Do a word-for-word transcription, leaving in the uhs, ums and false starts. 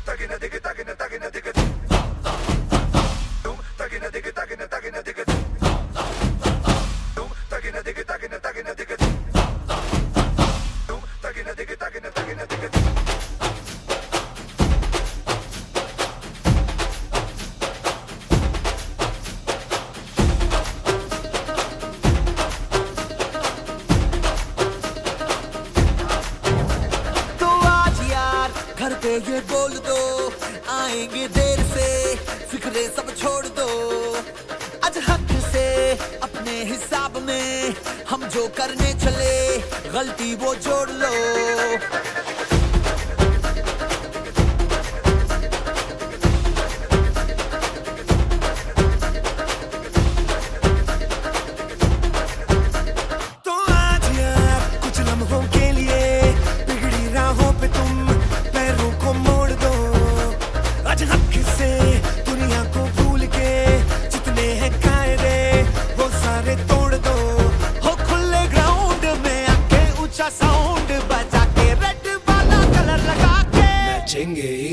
ये बोल दो आएंगे देर से, फिक्रे सब छोड़ दो। आज हक से अपने हिसाब में हम जो करने चले, गलती वो जोड़ लो। तो आज यार कुछ लम्हों के लिए बिगड़ी राहों पे तुम पैरों को मोड़ दो। आज हक से दुनिया को भूल के जितने हैं कायदे वो सारे तोड़ दो। हो खुले ग्राउंड में आके ऊंचा साउंड बजा के रेड वाला कलर लगा के नाचेंगे